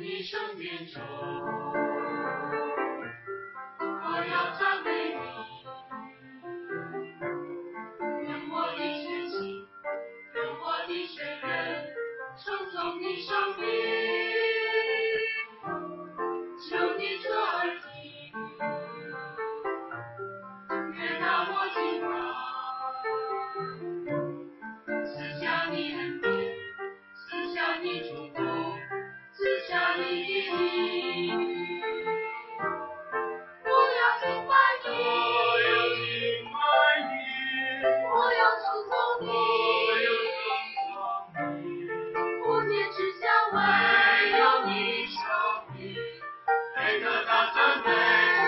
你身边走，我要赞美你，用我的全心，用我的全人，称颂你生命，求你侧耳听，悦纳我敬拜，赐下你恩典，赐下你祝福，赐下你的力，我要敬拜你，我要称颂你，我坚持想唯有你生命，配得到赞美，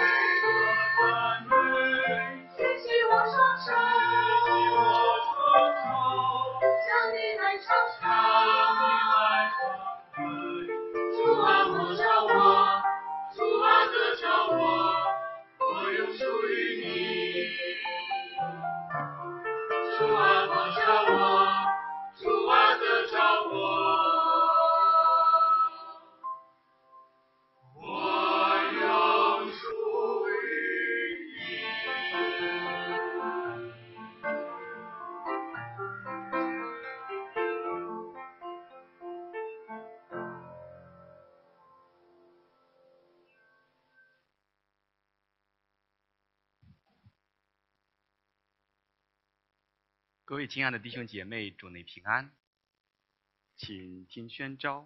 举起我双手，向你来唱唱。主啊，呼召我，主啊，得着我，我永属于你。主啊，呼召我，主啊，得着我，我永属于你。 各位亲爱的弟兄姐妹，主内平安，请听宣召。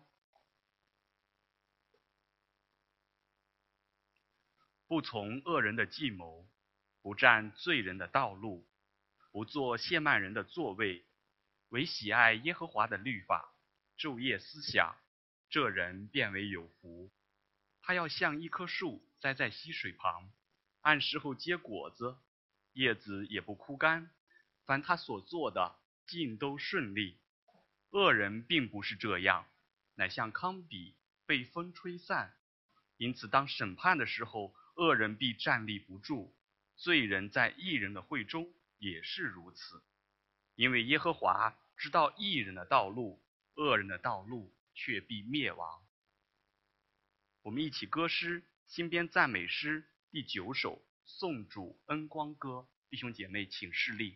不从恶人的计谋，不占罪人的道路，不做亵慢人的座位，唯喜爱耶和华的律法，昼夜思想，这人便为有福。他要像一棵树栽在溪水旁，按时候结果子，叶子也不枯干。凡他所做的，尽都顺利。恶人并不是这样，乃像糠秕被风吹散。因此当审判的时候，恶人必站立不住，罪人在义人的会中也是如此。因为耶和华知道义人的道路，恶人的道路却必灭亡。我们一起歌诗新编赞美诗第9首，颂主恩光歌。弟兄姐妹请侍立。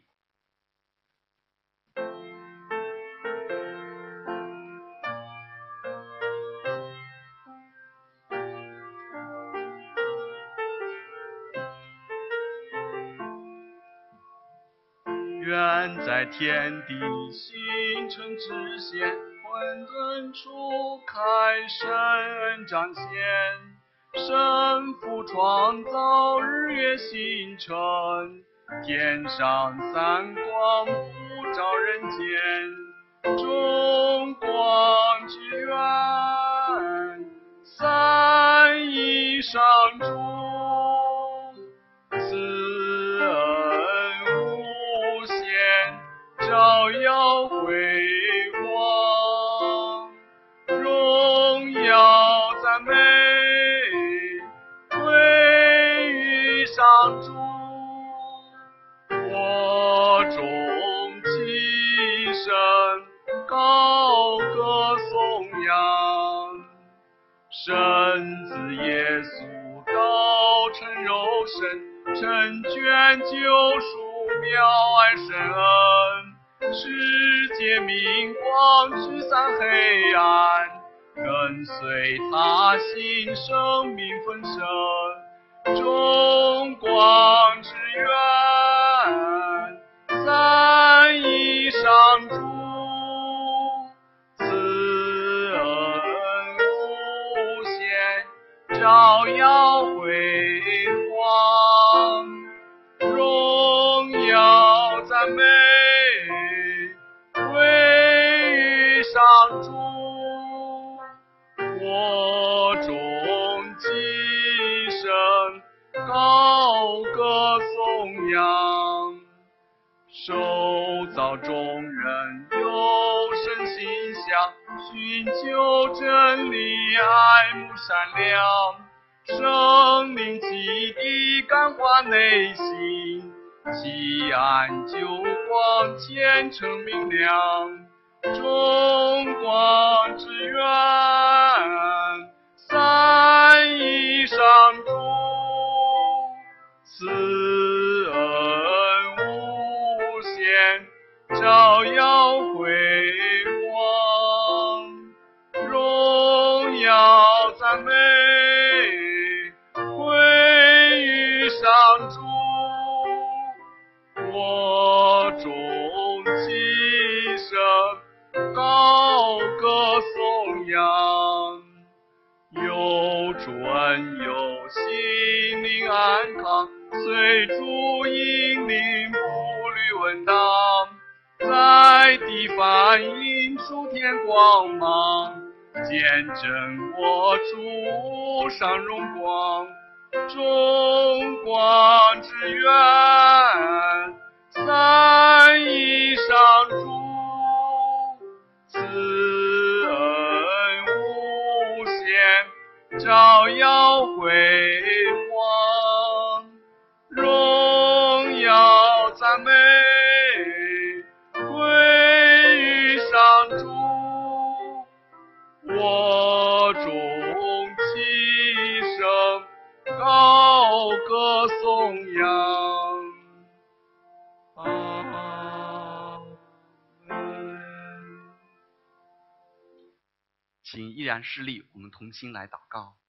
愿在天地星辰之间，混沌处看神彰显。神父创造日月星辰，天上三光普照人间。众光之源，三一上主，慈恩无限，照耀辉煌，荣耀赞美归于上主。我众齐声高歌颂扬，神子耶稣道成肉身，成全救赎，表安神恩，世界明光驱散黑暗，跟随他行生命丰盛，众光之源，三一上主，慈恩无限，照耀辉煌，荣耀赞美归于上主。我众齐声高歌颂扬，受造众人有神心想，寻求真理，爱慕善良，生命基地感化内心，奇安救光虔诚明亮，众光之源， 主恩有心灵安康，随主引领步履稳当，在地反映出天光芒，见证我主上荣光，众光之源，三一上主，慈恩无限，照耀辉煌，荣耀赞美归于上主，我众齐声高歌颂扬。阿门。请依然侍立，我们同心来祷告。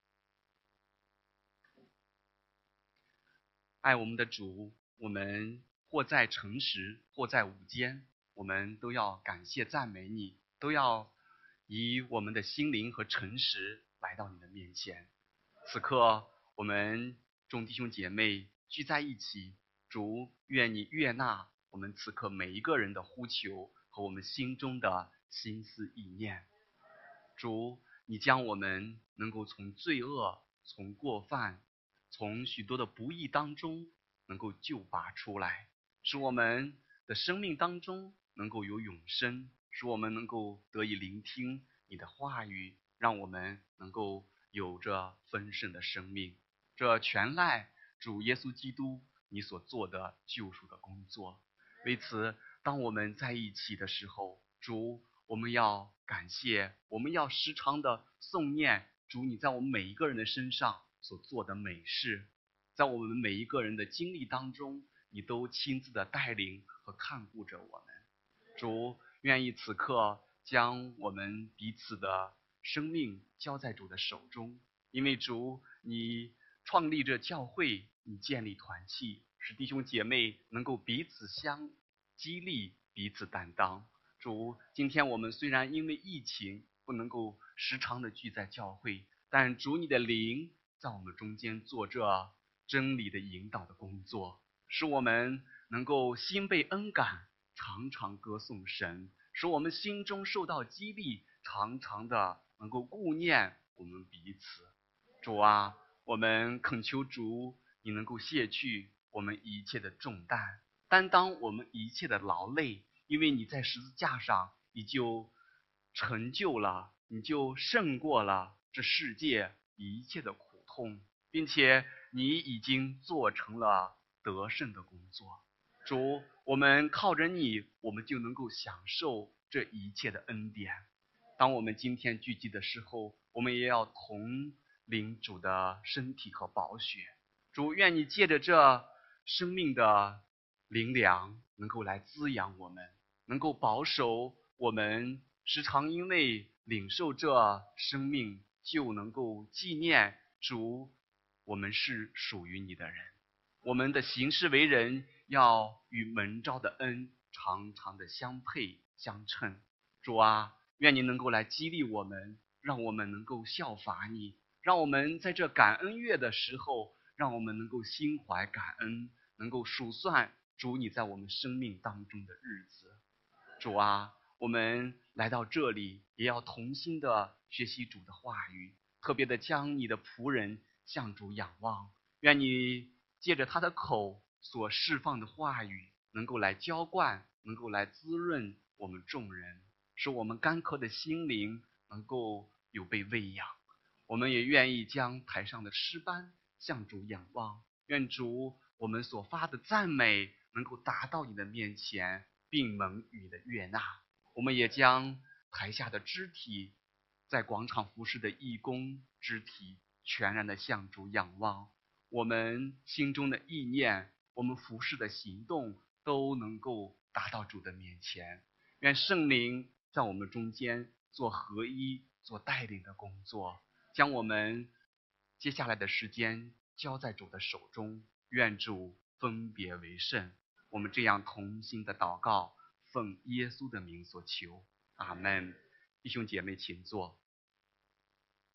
爱我们的主，我们或在诚实，或在午间，我们都要感谢赞美你，都要以我们的心灵和诚实来到你的面前。此刻我们众弟兄姐妹聚在一起，主愿你悦纳我们此刻每一个人的呼求和我们心中的心思意念。主，你将我们能够从罪恶、从过犯、从许多的不义当中能够救拔出来，使我们的生命当中能够有永生，使我们能够得以聆听你的话语，让我们能够有着丰盛的生命。这全赖主耶稣基督你所做的救赎的工作。为此，当我们在一起的时候，主，我们要感谢，我们要时常的诵念主你在我们每一个人的身上所做的美事，在我们每一个人的经历当中，你都亲自的带领和看顾着我们。主，愿意此刻将我们彼此的生命交在主的手中，因为主你创立着教会，你建立团契，使弟兄姐妹能够彼此相激励，彼此担当。主，今天我们虽然因为疫情不能够时常的聚在教会，但主你的灵在我们中间做这真理的引导的工作，使我们能够心被恩感，常常歌颂神，使我们心中受到激励，常常的能够顾念我们彼此。主啊，我们恳求主你能够卸去我们一切的重担，担当我们一切的劳累，因为你在十字架上你就成就了，你就胜过了这世界一切的苦痛，并且你已经做成了得胜的工作。主，我们靠着你，我们就能够享受这一切的恩典。当我们今天聚集的时候，我们也要同领主的身体和宝血。主，愿你借着这生命的灵粮能够来滋养我们，能够保守我们，时常因为领受这生命就能够纪念主，我们是属于你的人。我们的行事为人要与蒙召的恩常常的相配相称。主啊，愿你能够来激励我们，让我们能够效法你，让我们在这感恩月的时候，让我们能够心怀感恩，能够数算主你在我们生命当中的日子。主啊，我们来到这里也要同心的学习主的话语，特别的将你的仆人向主仰望，愿你借着他的口所释放的话语能够来浇灌，能够来滋润我们众人，使我们干渴的心灵能够有被喂养。我们也愿意将台上的诗班向主仰望，愿主我们所发的赞美能够达到你的面前，并蒙你的悦纳。我们也将台下的肢体，在广场服侍的义工肢体全然的向主仰望，我们心中的意念，我们服侍的行动都能够达到主的面前。愿圣灵在我们中间做合一，做带领的工作，将我们接下来的时间交在主的手中，愿主分别为圣。我们这样同心的祷告，奉耶稣的名所求，阿们。弟兄姐妹请坐。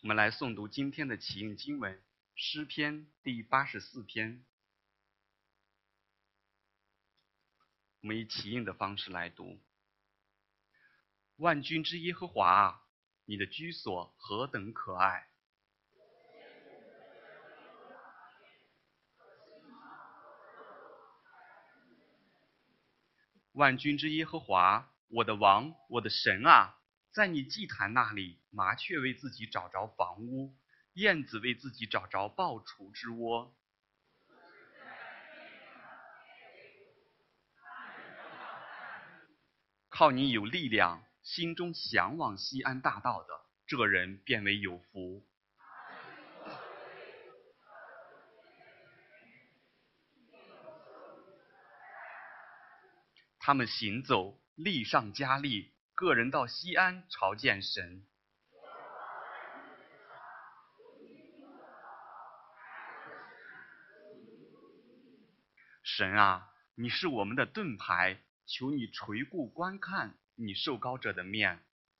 我们来诵读今天的启应经文，诗篇第84篇。我们以启应的方式来读。万军之耶和华啊，你的居所何等可爱！万军之耶和华，我的王，我的神啊，在你祭坛那里，麻雀为自己找着房屋，燕子为自己找着抱雏之窝。靠你有力量，心中向往西安大道的，这人便为有福。他们行走，力上加力，个人到西安朝见神。神啊，你是我们的盾牌，求你垂顾观看你受膏者的面。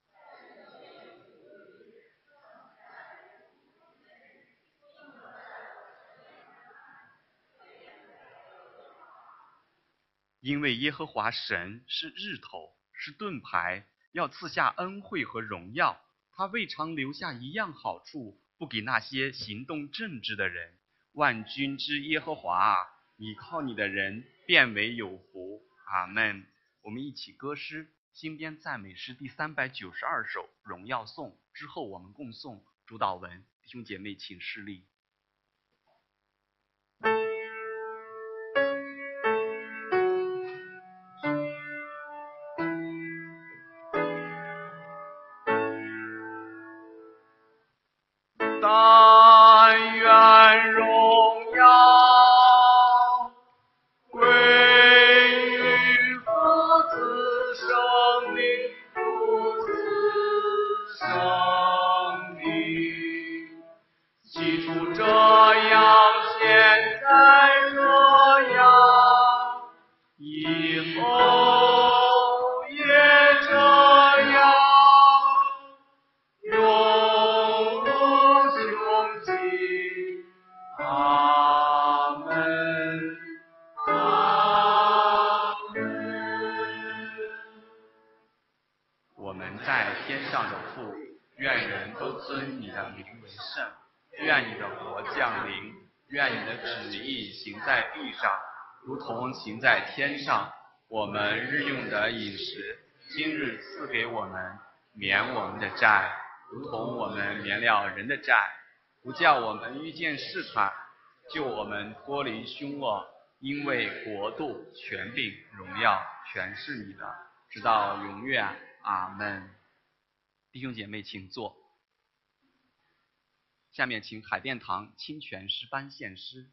因为耶和华神是日头，是盾牌，要赐下恩惠和荣耀。他未尝留下一样好处，不给那些行动正直的人。万军之耶和华啊，倚靠你的人便为有福。阿们。我们一起歌诗新编赞美诗第392首《荣耀颂》，之后我们共诵主祷文。弟兄姐妹请侍立。 但愿荣耀归于父子圣灵，父子圣灵。起初这样，现在这样，以后也这样。永无穷尽。阿门。阿门。 我们在天上的父，愿人都尊你的名为圣。愿你的国降临，愿你的旨意行在地上，如同行在天上。我们日用的饮食，今日赐给我们，免我们的债，如同我们免了人的债，不叫我们遇见试探，救我们脱离凶恶。因为国度、权柄、荣耀，全是你的，直到永远。阿们。弟兄姐妹请坐。下面请海淀堂清泉诗班献诗。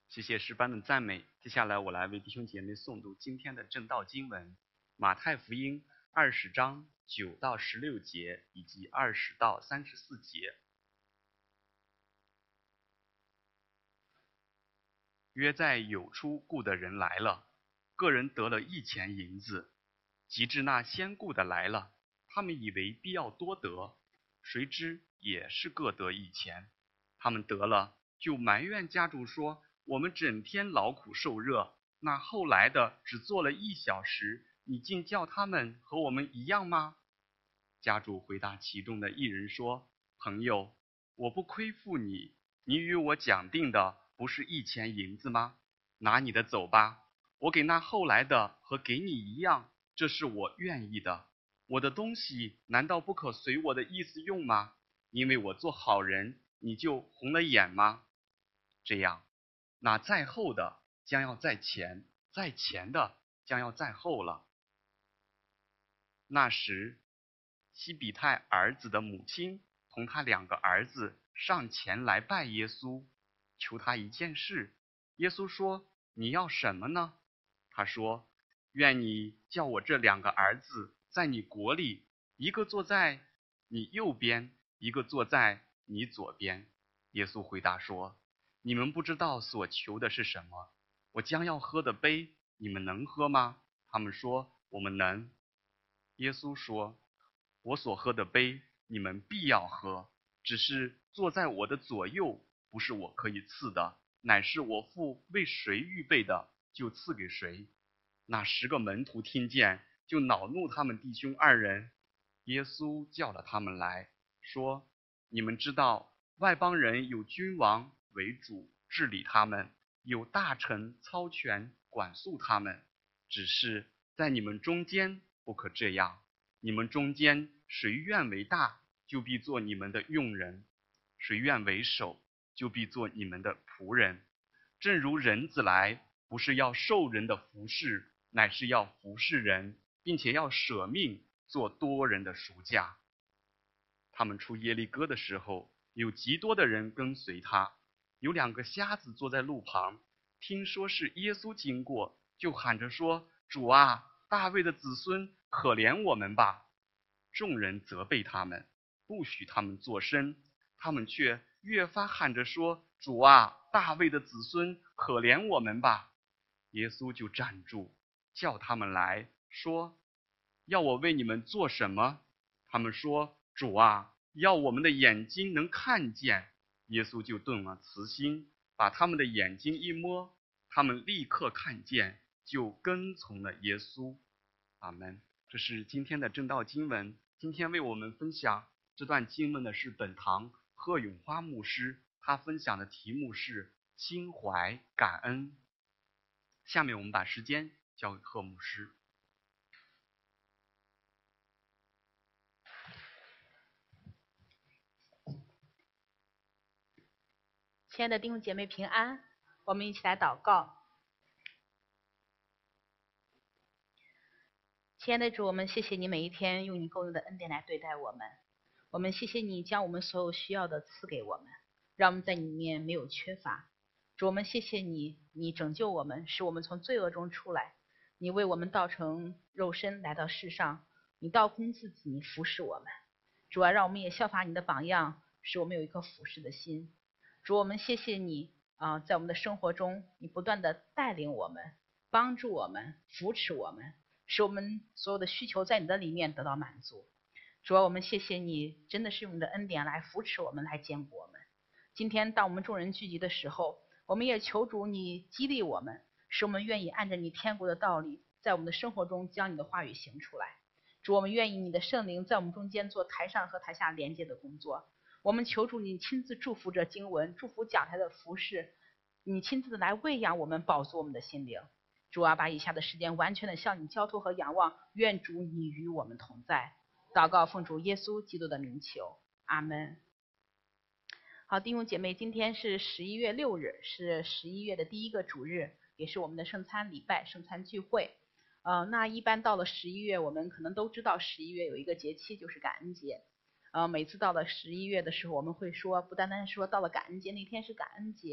谢谢诗班的赞美。接下来我来为弟兄姐妹诵读今天的正道经文：马太福音20章9到16节以及20到34节。约在有出雇的人来了，个人得了1钱银子。及至那先雇的来了，他们以为必要多得，谁知也是各得1钱。他们得了，就埋怨家主说：我们整天劳苦受热，那后来的只做了1小时，你竟叫他们和我们一样吗？家主回答其中的一人说：朋友，我不亏负你，你与我讲定的不是1钱银子吗？拿你的走吧，我给那后来的和给你一样，这是我愿意的。我的东西难道不可随我的意思用吗？因为我做好人，你就红了眼吗？这样，那在后的将要在前，在前的将要在后了。那时，西比泰儿子的母亲同他2个儿子上前来拜耶稣，求他一件事。耶稣说：你要什么呢？他说：愿你叫我这2个儿子在你国里，一个坐在你右边，一个坐在你左边。耶稣回答说：你们不知道所求的是什么。我将要喝的杯，你们能喝吗？他们说：我们能。耶稣说：我所喝的杯，你们必要喝，只是坐在我的左右，不是我可以赐的，乃是我父为谁预备的，就赐给谁。那10个门徒听见，就恼怒他们弟兄2人。耶稣叫了他们来，说：你们知道，外邦人有君王为主治理他们，有大臣操权管束他们，只是在你们中间不可这样。你们中间谁愿为大，就必做你们的用人；谁愿为首，就必做你们的仆人。正如人子来，不是要受人的服侍，乃是要服侍人，并且要舍命做多人的赎价。他们出耶利哥的时候，有极多的人跟随他。有2个瞎子坐在路旁，听说是耶稣经过，就喊着说：主啊，大卫的子孙，可怜我们吧！众人责备他们，不许他们作声，他们却越发喊着说：主啊，大卫的子孙，可怜我们吧！耶稣就站住，叫他们来说：要我为你们做什么？他们说：主啊，要我们的眼睛能看见。耶稣就动了慈心，把他们的眼睛一摸，他们立刻看见，就跟从了耶稣。阿们。这是今天的正道经文。今天为我们分享这段经文的是本堂贺永花牧师，他分享的题目是心怀感恩。下面我们把时间交给贺牧师。 亲爱的弟兄姐妹平安，我们一起来祷告。亲爱的主，我们谢谢你每一天用你够用的恩典来对待我们。我们谢谢你将我们所有需要的赐给我们，让我们在你里面没有缺乏。主，我们谢谢你，你拯救我们，使我们从罪恶中出来。你为我们道成肉身来到世上，你倒空自己，你服侍我们。主啊，让我们也效法你的榜样，使我们有一颗服侍的心。主，我们谢谢你在我们的生活中，你不断的带领我们，帮助我们，扶持我们，使我们所有的需求在你的里面得到满足。主啊，我们谢谢你，真的是用你的恩典来扶持我们，来坚固我们。今天当我们众人聚集的时候，我们也求主你激励我们，使我们愿意按着你天国的道理，在我们的生活中将你的话语行出来。主，我们愿意你的圣灵在我们中间做台上和台下连接的工作。我们求主你亲自祝福这经文，祝福讲台的服侍，你亲自的来喂养我们，饱足我们的心灵。主啊，把以下的时间完全的向你交托和仰望，愿主你与我们同在。祷告奉主耶稣基督的名求，阿们。好，弟兄姐妹，今天是11月6日，是11月的第一个主日，也是我们的圣餐礼拜、圣餐聚会。那一般到了11月，我们可能都知道11月有一个节期就是感恩节。每次到了11月的时候，我们会说，不单单说到了感恩节那天是感恩节，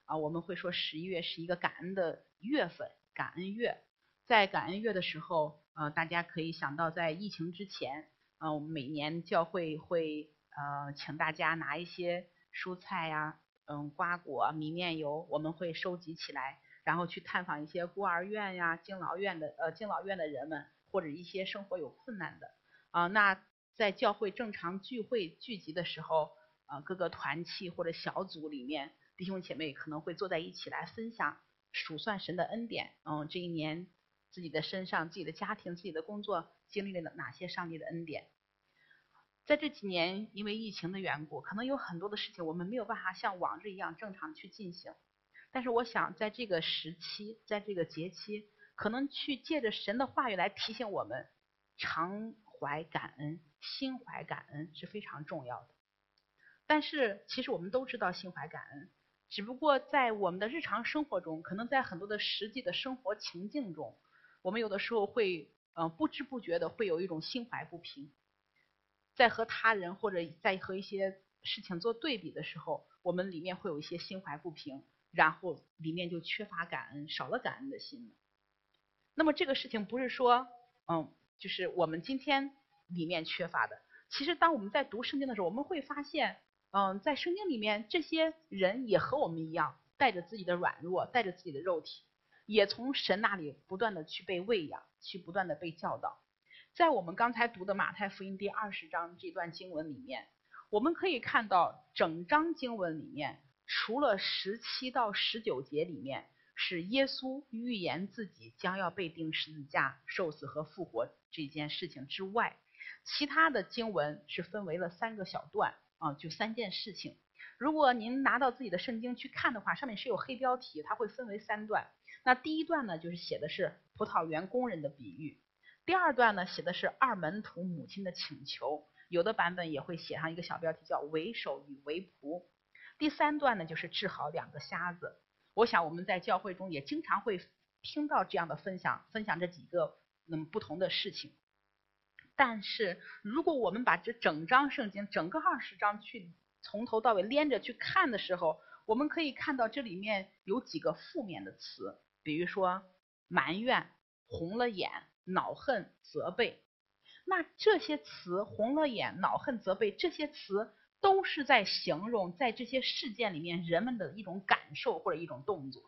我们会说11月是一个感恩的月份，感恩月。在感恩月的时候，大家可以想到在疫情之前，我们每年教会会请大家拿一些蔬菜呀、瓜果、米面油，我们会收集起来，然后去探访一些孤儿院呀、敬老院的人们，或者一些生活有困难的那在教会正常聚会聚集的时候，各个团契或者小组里面，弟兄姐妹可能会坐在一起来分享数算神的恩典。这一年自己的身上、自己的家庭、自己的工作经历了哪些上帝的恩典。在这几年因为疫情的缘故，可能有很多的事情我们没有办法像往日一样正常去进行，但是我想在这个时期，在这个节期，可能去借着神的话语来提醒我们，常怀感恩、心怀感恩是非常重要的。但是其实我们都知道心怀感恩，只不过在我们的日常生活中，可能在很多的实际的生活情境中，我们有的时候会不知不觉的会有一种心怀不平，在和他人或者在和一些事情做对比的时候，我们里面会有一些心怀不平，然后里面就缺乏感恩，少了感恩的心。那么这个事情不是说就是我们今天里面缺乏的。其实当我们在读圣经的时候，我们会发现在圣经里面这些人也和我们一样，带着自己的软弱，带着自己的肉体，也从神那里不断的去被喂养，去不断的被教导。在我们刚才读的马太福音第20章这段经文里面，我们可以看到整章经文里面，除了17到19节里面是耶稣预言自己将要被钉十字架、受死和复活这件事情之外，其他的经文是分为了3个小段就3件事情。如果您拿到自己的圣经去看的话，上面是有黑标题，它会分为3段。那第一段呢，就是写的是葡萄园工人的比喻。第2段呢，写的是2门徒母亲的请求，有的版本也会写上一个小标题叫为首与为仆。第3段呢，就是治好2个瞎子。我想我们在教会中也经常会听到这样的分享这几个不同的事情。但是如果我们把这整章圣经整个20章去从头到尾连着去看的时候，我们可以看到这里面有几个负面的词，比如说埋怨、红了眼、恼恨、责备。那这些词红了眼、恼恨、责备，这些词都是在形容在这些事件里面人们的一种感受或者一种动作。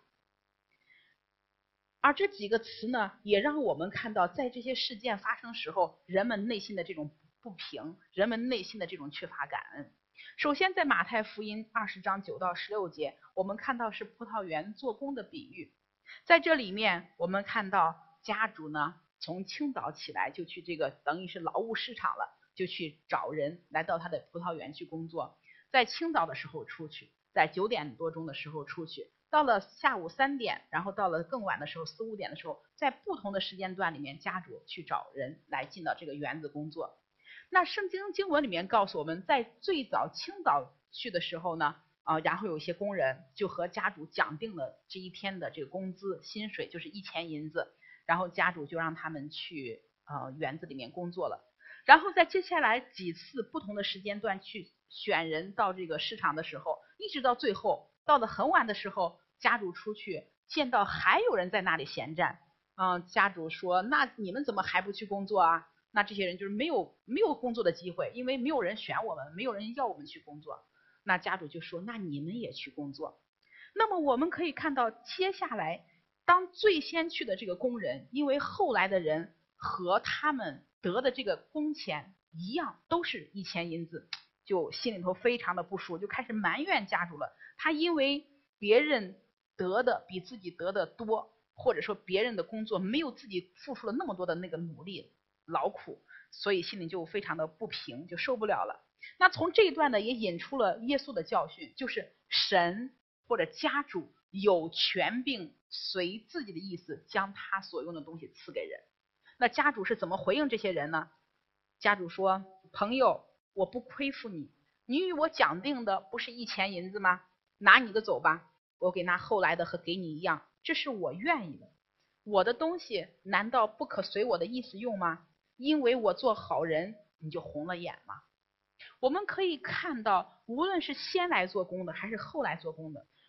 而这几个词呢，也让我们看到在这些事件发生时候人们内心的这种不平，人们内心的这种缺乏感恩。首先在马太福音20章9到16节，我们看到是葡萄园做工的比喻。在这里面我们看到家主呢从清早起来就去这个等于是劳务市场了，就去找人来到他的葡萄园去工作。在清早的时候出去，在9点多钟的时候出去，到了下午3点，然后到了更晚的时候4、5点的时候，在不同的时间段里面，家主去找人来进到这个园子工作。那圣经经文里面告诉我们，在最早清早去的时候呢然后有一些工人就和家主讲定了这一天的这个工资薪水，就是1000银子，然后家主就让他们去园子里面工作了。然后在接下来几次不同的时间段去选人到这个市场的时候，一直到最后到了很晚的时候，家主出去见到还有人在那里闲站家主说那你们怎么还不去工作啊？那这些人就是没有工作的机会，因为没有人选我们，没有人要我们去工作。那家主就说那你们也去工作。那么我们可以看到接下来当最先去的这个工人，因为后来的人和他们得的这个工钱一样，都是1000银子，就心里头非常的不舒服，就开始埋怨家主了。他因为别人得的比自己得的多，或者说别人的工作没有自己付出了那么多的那个努力劳苦，所以心里就非常的不平，就受不了了。那从这一段呢，也引出了耶稣的教训，就是神或者家主有权并随自己的意思将他所用的东西赐给人。那家主是怎么回应这些人呢？家主说朋友，我不亏负你，你与我讲定的不是1000银子吗？拿你的走吧，我给那后来的和给你一样，这是我愿意的。我的东西难道不可随我的意思用吗？因为我做好人你就红了眼吗？我们可以看到无论是先来做工的还是后来做工的，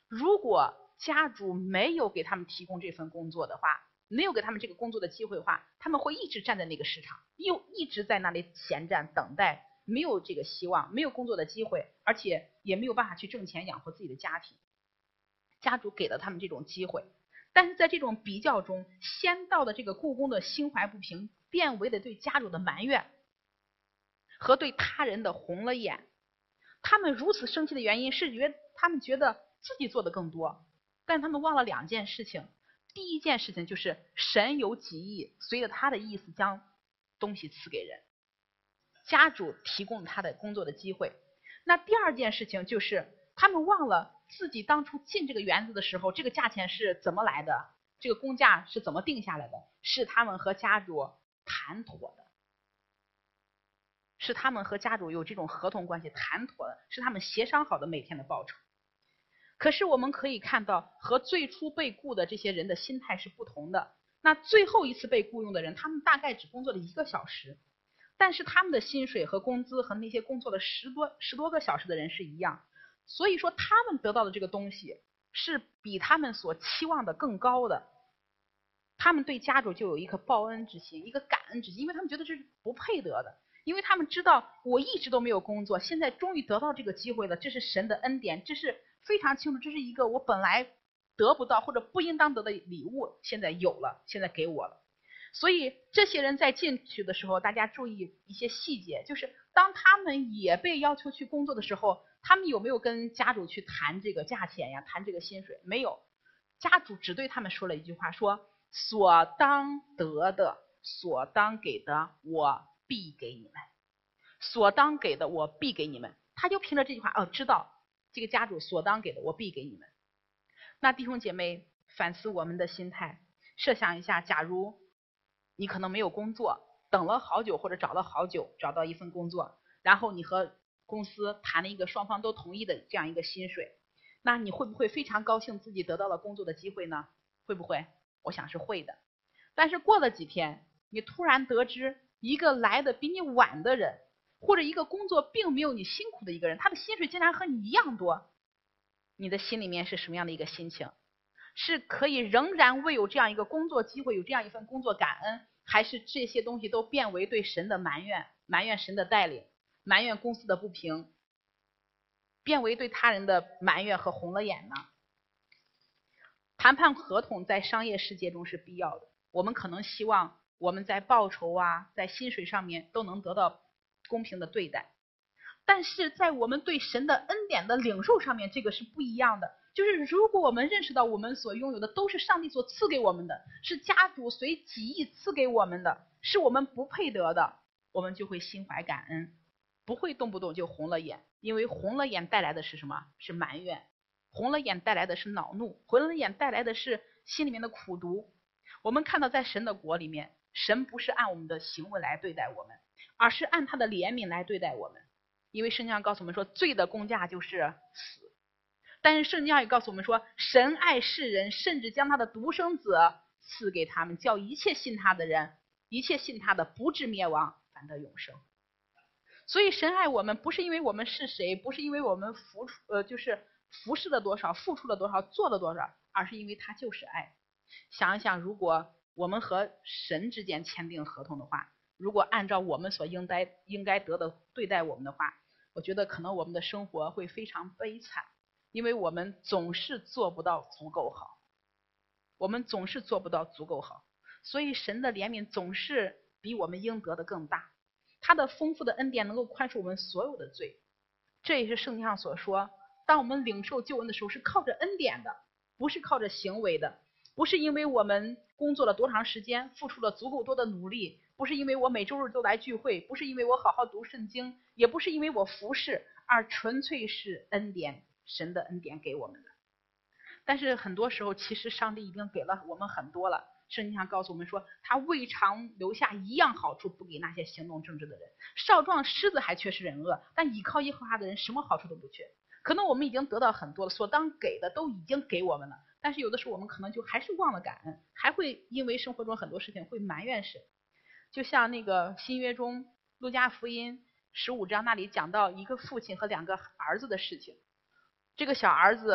如果家主没有给他们提供这份工作的话，没有给他们这个工作的机会的话，他们会一直站在那个市场，又一直在那里闲站等待，没有这个希望，没有工作的机会，而且也没有办法去挣钱养活自己的家庭。家主给了他们这种机会，但是在这种比较中，先到的这个雇工的心怀不平，变为了对家主的埋怨和对他人的红了眼。他们如此生气的原因是他们觉得自己做的更多，但他们忘了两件事情。第一件事情就是神有己意，随着他的意思将东西赐给人，家主提供他的工作的机会。那第二件事情就是他们忘了自己当初进这个园子的时候，这个价钱是怎么来的，这个工价是怎么定下来的，是他们和家主谈妥的，是他们和家主有这种合同关系谈妥的，是他们协商好的每天的报酬。可是我们可以看到，和最初被雇的这些人的心态是不同的。那最后一次被雇佣的人，他们大概只工作了1个小时，但是他们的薪水和工资和那些工作了十多个小时的人是一样。所以说他们得到的这个东西是比他们所期望的更高的。他们对家主就有一颗报恩之心，一个感恩之心，因为他们觉得这是不配得的，因为他们知道我一直都没有工作，现在终于得到这个机会了，这是神的恩典，这是非常清楚，这是一个我本来得不到或者不应当得的礼物，现在有了，现在给我了。所以这些人在进去的时候，大家注意一些细节，就是当他们也被要求去工作的时候，他们有没有跟家主去谈这个价钱呀，谈这个薪水？没有，家主只对他们说了一句话，说所当得的，所当给的，我必给你们。所当给的，我必给你们。他就凭着这句话，知道这个家主所当给的，我必给你们。那弟兄姐妹，反思我们的心态，设想一下，假如你可能没有工作，等了好久或者找了好久，找到一份工作，然后你和公司谈了一个双方都同意的这样一个薪水，那你会不会非常高兴自己得到了工作的机会呢？会不会？我想是会的。但是过了几天，你突然得知一个来的比你晚的人，或者一个工作并没有你辛苦的一个人，他的薪水竟然和你一样多，你的心里面是什么样的一个心情？是可以仍然为有这样一个工作机会，有这样一份工作感恩，还是这些东西都变为对神的埋怨，埋怨神的带领，埋怨公司的不平，变为对他人的埋怨和红了眼呢？谈判合同在商业世界中是必要的，我们可能希望我们在报酬啊，在薪水上面都能得到公平的对待，但是在我们对神的恩典的领受上面，这个是不一样的。就是如果我们认识到我们所拥有的都是上帝所赐给我们的，是家主随己意赐给我们的，是我们不配得的，我们就会心怀感恩，不会动不动就红了眼。因为红了眼带来的是什么？是埋怨。红了眼带来的是恼怒，红了眼带来的是心里面的苦毒。我们看到在神的国里面，神不是按我们的行为来对待我们，而是按他的怜悯来对待我们。因为圣经上告诉我们说，罪的工价就是死。但是圣经上也告诉我们说，神爱世人，甚至将他的独生子赐给他们，叫一切信他的人，一切信他的不至灭亡，反得永生。所以神爱我们，不是因为我们是谁，不是因为我们就是服侍了多少，付出了多少，做了多少，而是因为他就是爱。想一想，如果我们和神之间签订合同的话，如果按照我们所应该得的对待我们的话，我觉得可能我们的生活会非常悲惨，因为我们总是做不到足够好，我们总是做不到足够好，所以神的怜悯总是比我们应得的更大，他的丰富的恩典能够宽恕我们所有的罪。这也是圣经上所说，当我们领受救恩的时候，是靠着恩典的，不是靠着行为的，不是因为我们工作了多长时间，付出了足够多的努力，不是因为我每周日都来聚会，不是因为我好好读圣经，也不是因为我服侍，而纯粹是恩典，神的恩典给我们的。但是很多时候，其实上帝已经给了我们很多了。圣经上告诉我们说，他未尝留下一样好处不给那些行动正直的人。少壮狮子还缺失忍饿，但倚靠耶和华的人什么好处都不缺。可能我们已经得到很多了，所当给的都已经给我们了，但是有的时候我们可能就还是忘了感恩，还会因为生活中很多事情会埋怨神。就像那个新约中路加福音15章那里讲到一个父亲和2个儿子的事情，这个小儿子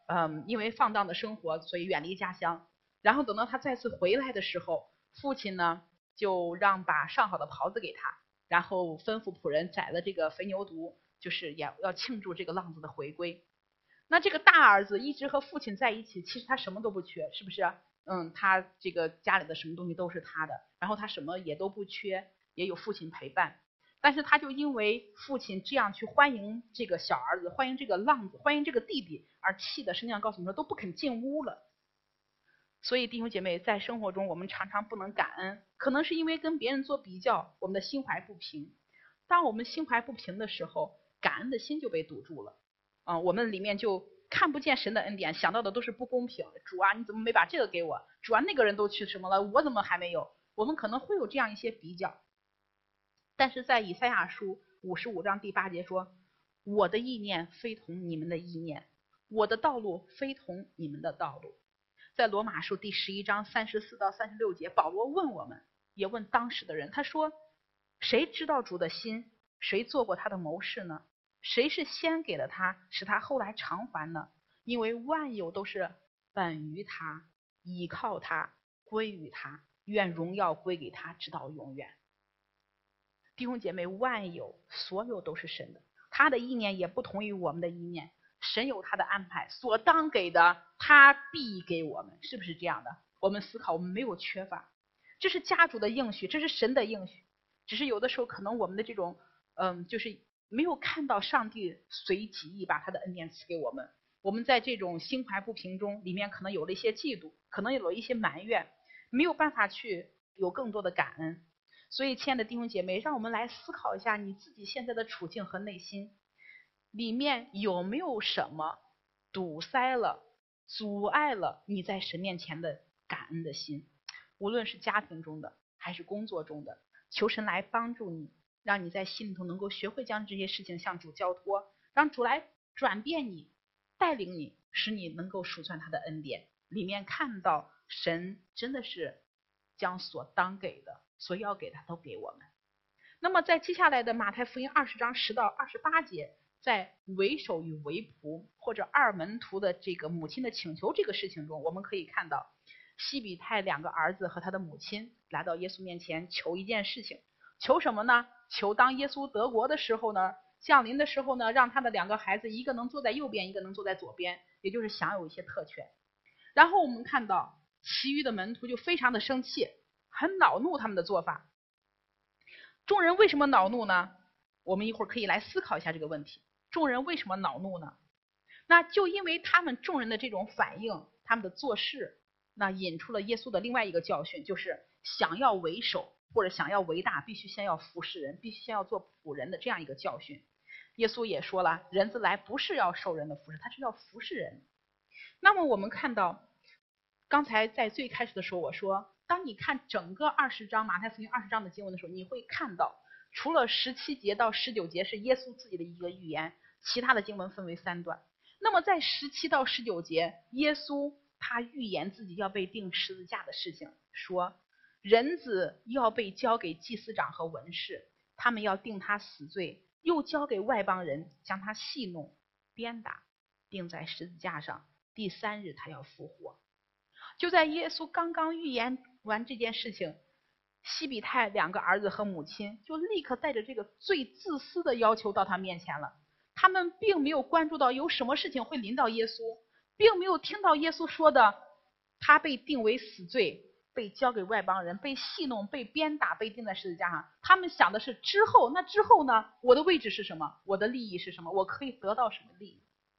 因为放荡的生活，所以远离家乡。然后等到他再次回来的时候，父亲呢就让把上好的袍子给他，然后吩咐仆人宰了这个肥牛犊，就是也要庆祝这个浪子的回归。那这个大儿子一直和父亲在一起，其实他什么都不缺，是不是？他这个家里的什么东西都是他的，然后他什么也都不缺，也有父亲陪伴。但是他就因为父亲这样去欢迎这个小儿子，欢迎这个浪子，欢迎这个弟弟，而气的，圣经上告诉我们说都不肯进屋了。所以弟兄姐妹，在生活中我们常常不能感恩，可能是因为跟别人做比较，我们的心怀不平。当我们心怀不平的时候，感恩的心就被堵住了。我们里面就看不见神的恩典，想到的都是不公平。主啊，你怎么没把这个给我？主啊，那个人都去什么了，我怎么还没有？我们可能会有这样一些比较。但是在以赛亚书55章第8节说，我的意念非同你们的意念，我的道路非同你们的道路。在罗马书第11章34到36节，保罗问我们，也问当时的人，他说，谁知道主的心？谁做过他的谋士呢？谁是先给了他，使他后来偿还呢？因为万有都是本于他，倚靠他，归于他，愿荣耀归给他，直到永远。弟兄姐妹，万有所有都是神的，他的意念也不同于我们的意念，神有他的安排，所当给的他必给我们，是不是这样的？我们思考，我们没有缺乏，这是家主的应许，这是神的应许。只是有的时候可能我们的这种就是没有看到上帝随己意把他的恩典赐给我们，我们在这种心怀不平中，里面可能有了一些嫉妒，可能有了一些埋怨，没有办法去有更多的感恩。所以亲爱的弟兄姐妹，让我们来思考一下你自己现在的处境和内心里面有没有什么堵塞了、阻碍了你在神面前的感恩的心，无论是家庭中的还是工作中的，求神来帮助你，让你在心里头能够学会将这些事情向主交托，让主来转变你，带领你，使你能够数算他的恩典，里面看到神真的是将所当给的、所要给的都给我们。那么在接下来的马太福音20章10到28节，在为首与为仆或者二门徒的这个母亲的请求这个事情中，我们可以看到西比泰2个儿子和他的母亲来到耶稣面前求一件事情，求什么呢？求当耶稣得国的时候呢，降临的时候呢，让他的2个孩子，一个能坐在右边，一个能坐在左边，也就是享有一些特权。然后我们看到其余的门徒就非常的生气，很恼怒他们的做法。众人为什么恼怒呢？我们一会儿可以来思考一下这个问题。众人为什么恼怒呢？那就因为他们众人的这种反应，他们的做事，那引出了耶稣的另外一个教训，就是想要为首或者想要为大，必须先要服侍人，必须先要做仆人的这样一个教训。耶稣也说了，人子来不是要受人的服侍，他是要服侍人。那么我们看到刚才在最开始的时候我说，当你看整个20章马太福音20章的经文的时候，你会看到除了17节到19节是耶稣自己的一个预言，其他的经文分为3段。那么在17到19节，耶稣他预言自己要被钉十字架的事情，说人子要被交给祭司长和文士，他们要定他死罪，又交给外邦人将他戏弄鞭打，钉在十字架上，第3日他要复活。就在耶稣刚刚预言完这件事情，西比泰2个儿子和母亲就立刻带着这个最自私的要求到他面前了。他们并没有关注到有什么事情会临到耶稣，并没有听到耶稣说的他被定为死罪，被交给外邦人，被戏弄，被鞭打，被钉在十字架上。他们想的是之后，那之后呢？我的位置是什么？我的利益是什么？我可以得到什么利益？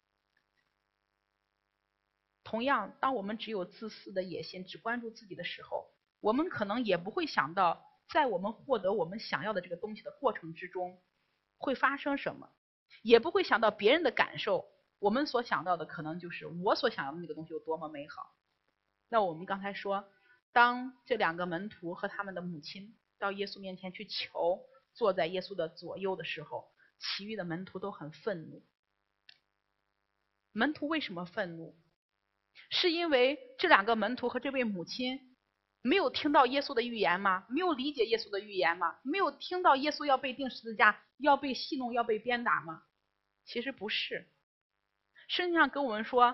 同样，当我们只有自私的野心，只关注自己的时候，我们可能也不会想到在我们获得我们想要的这个东西的过程之中会发生什么，也不会想到别人的感受。我们所想到的可能就是我所想要的那个东西有多么美好。那我们刚才说，当这2个门徒和他们的母亲到耶稣面前去求，坐在耶稣的左右的时候，其余的门徒都很愤怒。门徒为什么愤怒？是因为这2个门徒和这位母亲没有听到耶稣的预言吗？没有理解耶稣的预言吗？没有听到耶稣要被钉十字架，要被戏弄，要被鞭打吗？其实不是。圣经上跟我们说，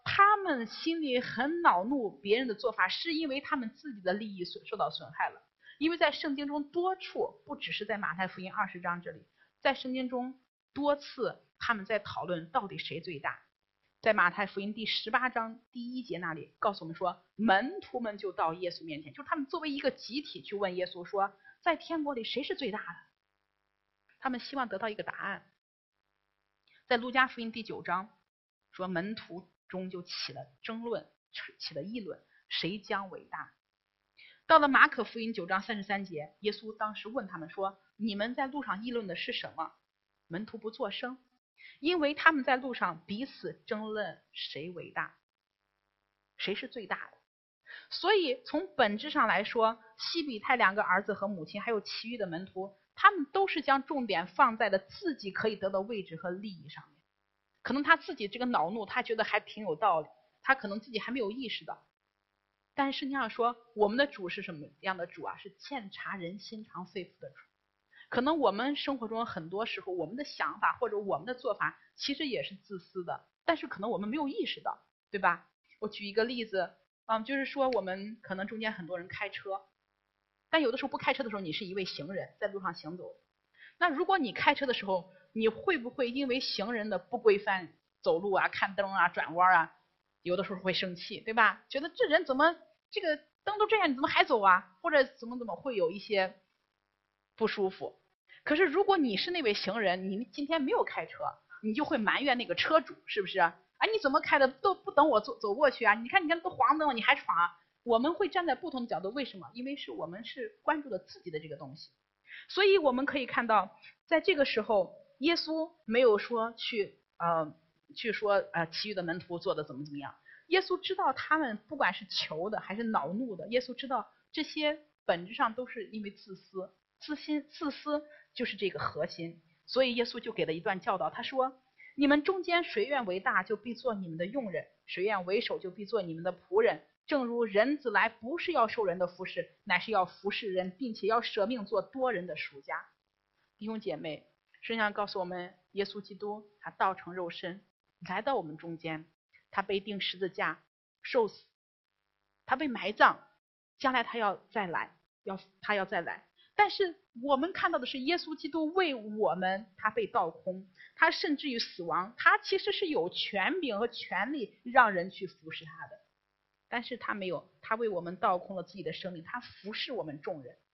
他们心里很恼怒别人的做法，是因为他们自己的利益受到损害了。因为在圣经中多处，不只是在马太福音20章这里，在圣经中多次他们在讨论到底谁最大。在马太福音第18章第1节那里告诉我们说，门徒们就到耶稣面前，就是他们作为一个集体去问耶稣说，在天国里谁是最大的？他们希望得到一个答案。在路加福音第9章说，门徒中就起了争论，起了议论，谁将为大？到了马可福音9章33节，耶稣当时问他们说，你们在路上议论的是什么？门徒不作声，因为他们在路上彼此争论谁为大，谁是最大的。所以从本质上来说，西比泰2个儿子和母亲还有其余的门徒，他们都是将重点放在了自己可以得到位置和利益上面。可能他自己这个恼怒他觉得还挺有道理，他可能自己还没有意识到。但是圣经上说，我们的主是什么样的主啊？是鉴察人心肠肺腑的主。可能我们生活中很多时候，我们的想法或者我们的做法其实也是自私的，但是可能我们没有意识到，对吧？我举一个例子，就是说我们可能中间很多人开车，但有的时候不开车的时候，你是一位行人在路上行走。那如果你开车的时候，你会不会因为行人的不规范走路啊、看灯啊、转弯啊，有的时候会生气，对吧？觉得这人怎么这个灯都这样，你怎么还走啊？或者怎么会有一些不舒服。可是如果你是那位行人，你今天没有开车，你就会埋怨那个车主，是不是？哎，你怎么开的都不等我走过去啊？你看都黄灯了，你还闯啊？我们会站在不同的角度，为什么？因为我们是关注了自己的这个东西。所以我们可以看到，在这个时候，耶稣没有说去说其余的门徒做的怎么样。耶稣知道他们不管是求的还是恼怒的，耶稣知道这些本质上都是因为自私，自私就是这个核心。所以耶稣就给了一段教导，他说，你们中间谁愿为大，就必做你们的用人；谁愿为首，就必做你们的仆人。正如人子来，不是要受人的服侍，乃是要服侍人，并且要舍命做多人的赎价。弟兄姐妹，圣经上告诉我们，耶稣基督他道成肉身来到我们中间，他被钉十字架受死，他被埋葬，将来他要再来，他要再来。但是我们看到的是耶稣基督为我们，他被倒空，他甚至于死亡，他其实是有权柄和权利让人去服侍他的，但是他没有，他为我们倒空了自己的生命，他服侍我们众人。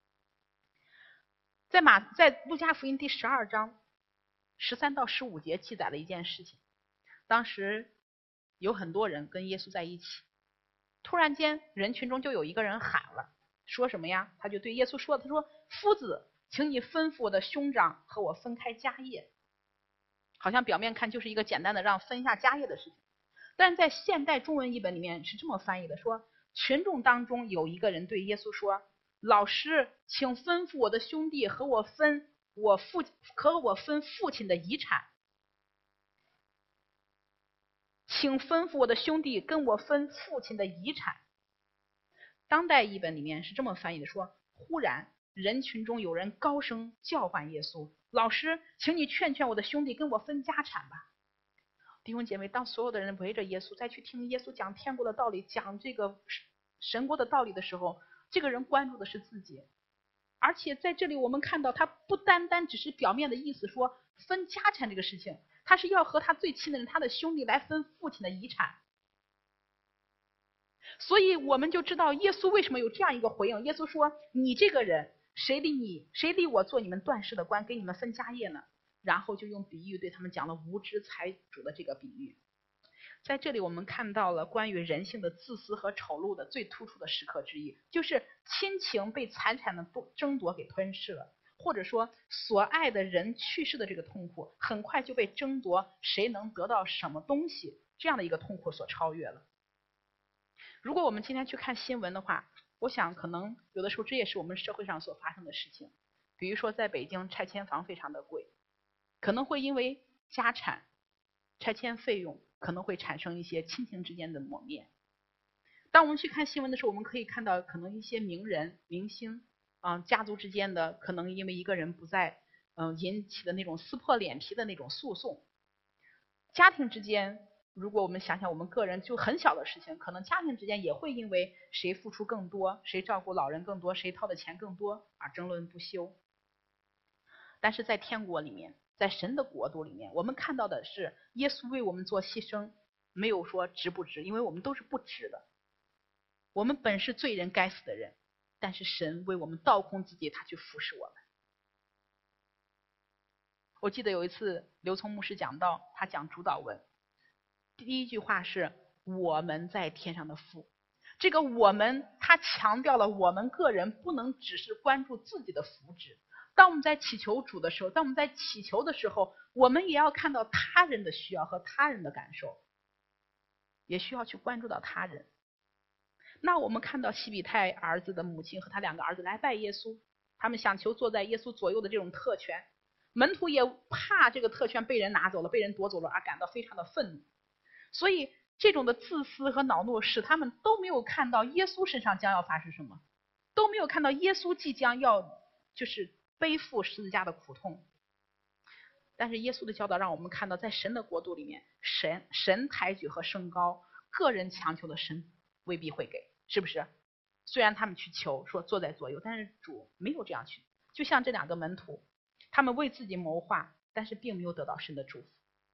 在路加福音第12章13到15节记载了一件事情，当时有很多人跟耶稣在一起，突然间人群中就有一个人喊了，说什么呀？他就对耶稣说，他说，夫子，请你吩咐我的兄长和我分开家业。好像表面看就是一个简单的让分一下家业的事情，但是在现代中文译本里面是这么翻译的，说群众当中有一个人对耶稣说，老师，请吩咐我的兄弟和我分父亲的遗产，请吩咐我的兄弟跟我分父亲的遗产。当代译本里面是这么翻译的，说忽然人群中有人高声叫唤耶稣，老师，请你劝劝我的兄弟跟我分家产吧。弟兄姐妹，当所有的人围着耶稣再去听耶稣讲天国的道理，讲这个神国的道理的时候，这个人关注的是自己。而且在这里我们看到，他不单单只是表面的意思说分家产这个事情，他是要和他最亲的人，他的兄弟来分父亲的遗产。所以我们就知道耶稣为什么有这样一个回应。耶稣说，你这个人，谁立我做你们断事的官，给你们分家业呢？然后就用比喻对他们讲了无知财主的这个比喻。在这里我们看到了关于人性的自私和丑陋的最突出的时刻之一，就是亲情被财产的争夺给吞噬了，或者说所爱的人去世的这个痛苦，很快就被争夺谁能得到什么东西这样的一个痛苦所超越了。如果我们今天去看新闻的话，我想可能有的时候这也是我们社会上所发生的事情。比如说在北京拆迁房非常的贵，可能会因为家产、拆迁费用可能会产生一些亲情之间的抹灭。当我们去看新闻的时候，我们可以看到可能一些名人、明星家族之间的可能因为一个人不在引起的那种撕破脸皮的那种诉讼，家庭之间如果我们想想我们个人就很小的事情，可能家庭之间也会因为谁付出更多，谁照顾老人更多，谁掏的钱更多而争论不休。但是在天国里面，在神的国度里面，我们看到的是耶稣为我们做牺牲，没有说值不值，因为我们都是不值的，我们本是罪人该死的人，但是神为我们倒空自己，他去服侍我们。我记得有一次刘聪牧师讲到，他讲主祷文，第一句话是我们在天上的父。这个我们，他强调了我们个人不能只是关注自己的福祉。当我们在祈求主的时候，当我们在祈求的时候，我们也要看到他人的需要和他人的感受，也需要去关注到他人。那我们看到西比泰儿子的母亲和他2个儿子来拜耶稣，他们想求坐在耶稣左右的这种特权，门徒也怕这个特权被人拿走了，被人夺走了，而感到非常的愤怒。所以这种的自私和恼怒使他们都没有看到耶稣身上将要发生什么，都没有看到耶稣即将要就是背负十字架的苦痛。但是耶稣的教导让我们看到，在神的国度里面，神抬举和升高，个人强求的神未必会给，是不是？虽然他们去求说坐在左右，但是主没有这样去。就像这2个门徒，他们为自己谋划，但是并没有得到神的祝福。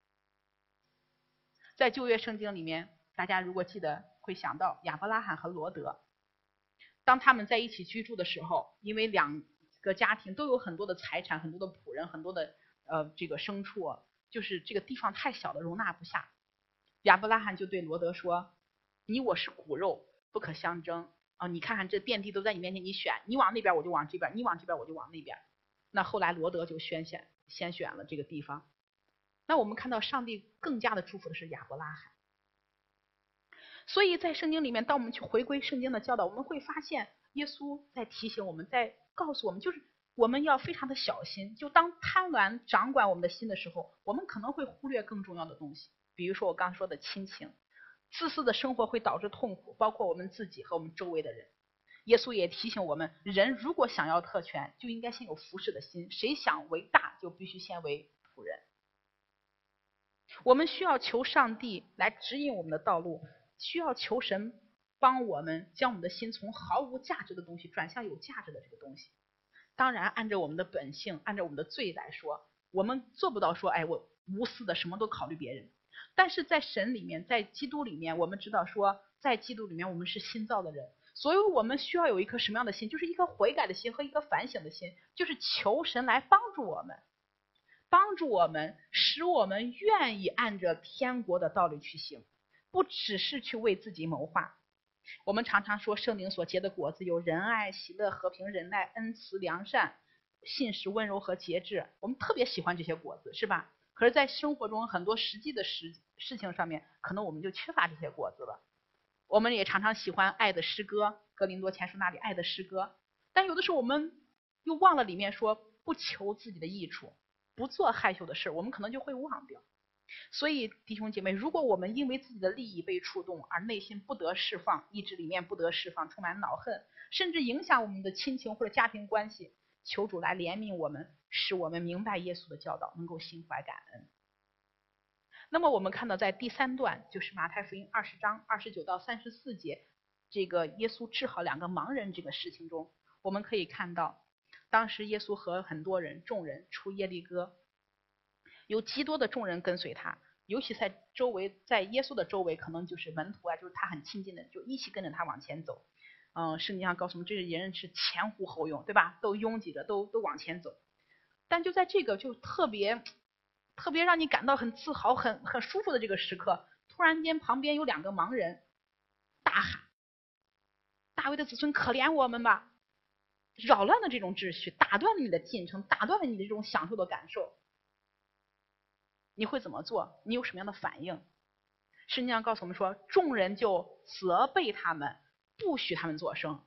在旧约圣经里面，大家如果记得会想到亚伯拉罕和罗德，当他们在一起居住的时候，因为2个家庭都有很多的财产，很多的仆人，很多的这个牲畜，就是这个地方太小了，容纳不下。亚伯拉罕就对罗德说，你我是骨肉，不可相争啊！你看看这遍地都在你面前，你选，你往那边我就往这边，你往这边我就往那边。那后来罗德就先选了这个地方。那我们看到上帝更加的祝福的是亚伯拉罕。所以在圣经里面，当我们去回归圣经的教导，我们会发现耶稣在提醒我们，在告诉我们，就是我们要非常的小心。就当贪婪掌管我们的心的时候，我们可能会忽略更重要的东西，比如说我刚说的亲情。自私的生活会导致痛苦，包括我们自己和我们周围的人。耶稣也提醒我们，人如果想要特权，就应该先有服侍的心，谁想为大，就必须先为仆人。我们需要求上帝来指引我们的道路，需要求神帮我们将我们的心从毫无价值的东西转向有价值的这个东西。当然按照我们的本性，按照我们的罪来说，我们做不到说我无私的什么都考虑别人。但是在神里面，在基督里面，我们知道说在基督里面我们是新造的人，所以我们需要有一颗什么样的心，就是一颗悔改的心和一颗反省的心，就是求神来帮助我们，使我们愿意按着天国的道理去行，不只是去为自己谋划。我们常常说圣灵所结的果子有仁爱、喜乐、和平、忍耐、恩慈、良善、信实、温柔和节制，我们特别喜欢这些果子，是吧？可是在生活中很多实际的事情上面，可能我们就缺乏这些果子了。我们也常常喜欢爱的诗歌，哥林多前书那里爱的诗歌，但有的时候我们又忘了里面说不求自己的益处，不做害羞的事，我们可能就会忘掉。所以弟兄姐妹，如果我们因为自己的利益被触动，而内心不得释放，意志里面不得释放，充满恼恨，甚至影响我们的亲情或者家庭关系，求主来怜悯我们，使我们明白耶稣的教导，能够心怀感恩。那么我们看到在第3段，就是马太福音20章29到34节，这个耶稣治好2个盲人这个事情中，我们可以看到当时耶稣和很多人众人出耶利哥，有极多的众人跟随他，尤其在耶稣的周围，可能就是门徒啊，就是他很亲近的，就一起跟着他往前走。圣经上告诉我们，这些人是前呼后拥，对吧？都拥挤着，都往前走。但就在这个就特别让你感到很自豪、很舒服的这个时刻，突然间旁边有2个盲人大喊：“大卫的子孙，可怜我们吧！”扰乱了这种秩序，打断了你的进程，打断了你的这种享受的感受。你会怎么做？你有什么样的反应？圣经上告诉我们说，众人就责备他们，不许他们作声，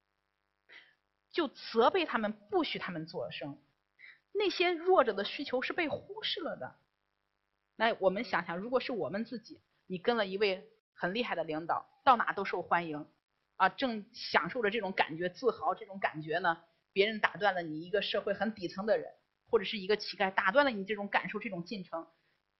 那些弱者的需求是被忽视了的。那我们想想，如果是我们自己，你跟了一位很厉害的领导，到哪都受欢迎啊，正享受着这种感觉，自豪这种感觉呢，别人打断了你一个社会很底层的人，或者是一个乞丐打断了你这种感受，这种进程，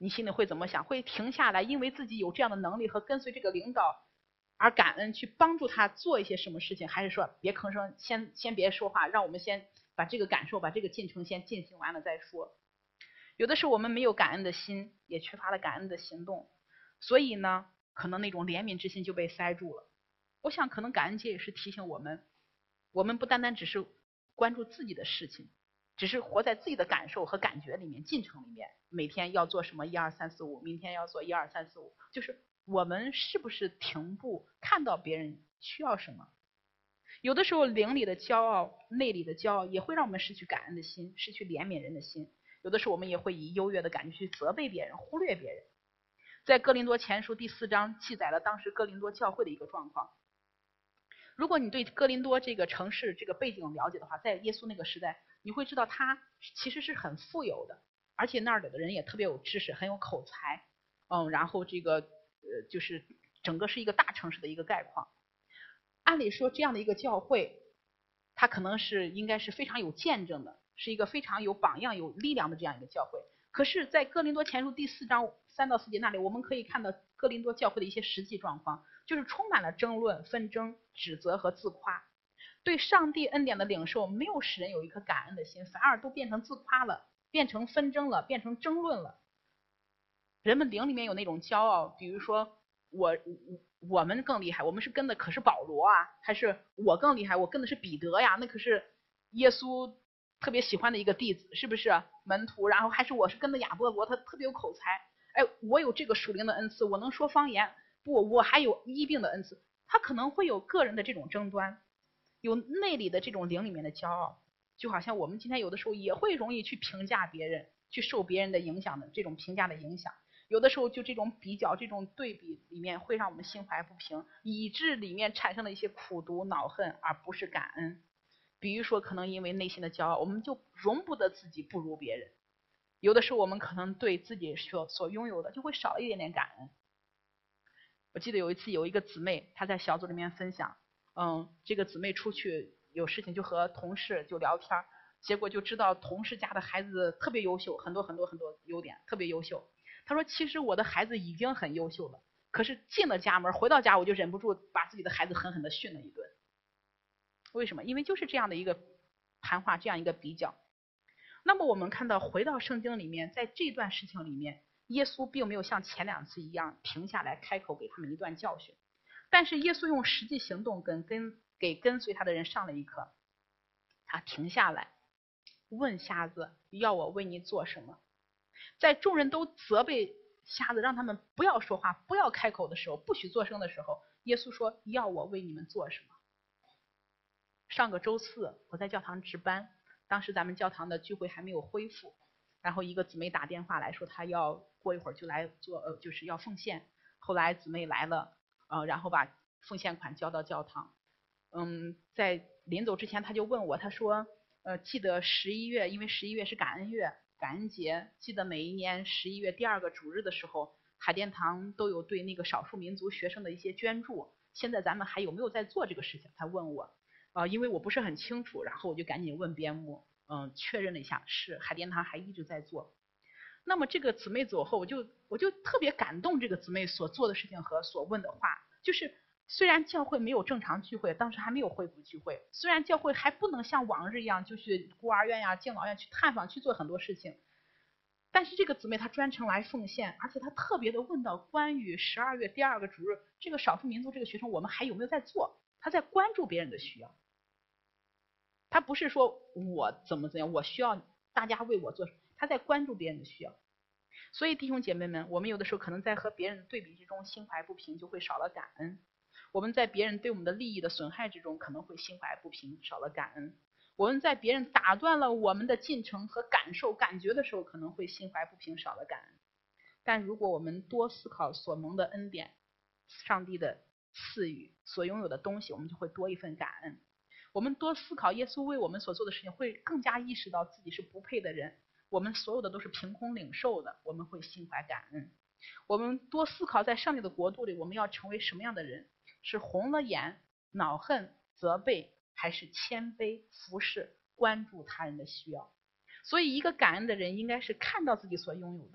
你心里会怎么想？会停下来，因为自己有这样的能力和跟随这个领导而感恩，去帮助他做一些什么事情？还是说别吭声，先别说话，让我们先把这个感受、把这个进程先进行完了再说？有的时候我们没有感恩的心，也缺乏了感恩的行动，所以呢，可能那种怜悯之心就被塞住了。我想，可能感恩节也是提醒我们，我们不单单只是关注自己的事情，只是活在自己的感受和感觉里面、进程里面，每天要做什么1、2、3、4、5，明天要做1、2、3、4、5，就是我们是不是停步，看到别人需要什么？有的时候，灵里的骄傲、内里的骄傲，也会让我们失去感恩的心，失去怜悯人的心。有的时候，我们也会以优越的感觉去责备别人，忽略别人。在哥林多前书第4章记载了当时哥林多教会的一个状况。如果你对哥林多这个城市这个背景了解的话，在耶稣那个时代，你会知道他其实是很富有的，而且那儿的人也特别有知识，很有口才，然后这个就是整个是一个大城市的一个概况。按理说这样的一个教会，它可能应该是非常有见证的，是一个非常有榜样、有力量的这样一个教会。可是，在哥林多前书第4章3到4节那里，我们可以看到哥林多教会的一些实际状况，就是充满了争论、纷争、指责和自夸。对上帝恩典的领受，没有使人有一颗感恩的心，反而都变成自夸了，变成纷争了，变成争论了。人们灵里面有那种骄傲，比如说我们更厉害，我们是跟的可是保罗啊，还是我更厉害，我跟的是彼得呀，那可是耶稣特别喜欢的一个弟子，是不是门徒？然后还是我是跟的亚波罗，他特别有口才，哎，我有这个属灵的恩赐，我能说方言，不，我还有医病的恩赐。他可能会有个人的这种争端，有内里的这种灵里面的骄傲，就好像我们今天有的时候也会容易去评价别人，去受别人的影响的这种评价的影响。有的时候就这种比较、这种对比里面会让我们心怀不平，以致里面产生了一些苦毒、恼恨，而不是感恩。比如说，可能因为内心的骄傲，我们就容不得自己不如别人。有的时候，我们可能对自己所拥有的就会少一点点感恩。我记得有一次有一个姊妹，她在小组里面分享，这个姊妹出去有事情就和同事就聊天，结果就知道同事家的孩子特别优秀，很多优点，特别优秀。他说其实我的孩子已经很优秀了，可是进了家门，回到家我就忍不住把自己的孩子狠狠的训了一顿。为什么？因为就是这样的一个谈话，这样一个比较。那么我们看到回到圣经里面，在这段事情里面，耶稣并没有像前2次一样停下来开口给他们一段教训，但是耶稣用实际行动给跟随他的人上了一课。他停下来问瞎子，要我为你做什么？在众人都责备瞎子让他们不要说话、不要开口的时候，不许作声的时候，耶稣说要我为你们做什么？上个周4我在教堂值班，当时咱们教堂的聚会还没有恢复，然后一个姊妹打电话来说她要过一会儿就来做就是要奉献。后来姊妹来了，然后把奉献款交到教堂。在临走之前他就问我，他说记得11月，因为11月是感恩月、感恩节，记得每一年11月第2个主日的时候，海淀堂都有对那个少数民族学生的一些捐助，现在咱们还有没有在做这个事情？他问我。因为我不是很清楚，然后我就赶紧问编牧，确认了一下，是海淀堂还一直在做。那么这个姊妹走后，我就特别感动这个姊妹所做的事情和所问的话，就是虽然教会没有正常聚会，当时还没有恢复聚会，虽然教会还不能像往日一样，就是孤儿院呀、敬老院去探访去做很多事情，但是这个姊妹她专程来奉献，而且她特别的问到关于12月第2个主日这个少数民族这个学生我们还有没有在做，她在关注别人的需要。他不是说我怎么样，我需要大家为我做，他在关注别人的需要。所以弟兄姐妹们，我们有的时候可能在和别人的对比之中心怀不平，就会少了感恩。我们在别人对我们的利益的损害之中，可能会心怀不平，少了感恩。我们在别人打断了我们的进程和感受感觉的时候，可能会心怀不平，少了感恩。但如果我们多思考所蒙的恩典、上帝的赐予、所拥有的东西，我们就会多一份感恩。我们多思考耶稣为我们所做的事情，会更加意识到自己是不配的人，我们所有的都是凭空领受的，我们会心怀感恩。我们多思考在上帝的国度里，我们要成为什么样的人？是红了眼、恼恨、责备，还是谦卑、服侍、关注他人的需要？所以一个感恩的人应该是看到自己所拥有的，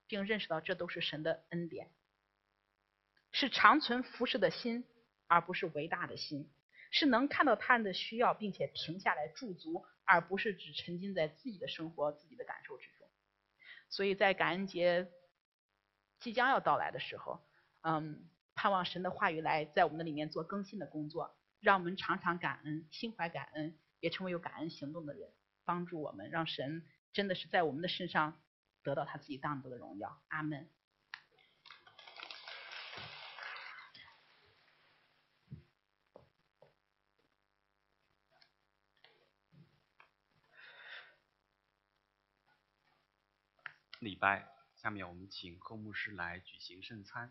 并认识到这都是神的恩典，是长存服侍的心，而不是伟大的心，是能看到他人的需要并且停下来驻足，而不是只沉浸在自己的生活、自己的感受之中。所以在感恩节即将要到来的时候，盼望神的话语来在我们的里面做更新的工作，让我们常常感恩，心怀感恩，也成为有感恩行动的人，帮助我们，让神真的是在我们的身上得到他自己当得的荣耀。阿们。 礼拜，下面我们请寇牧师来举行圣餐。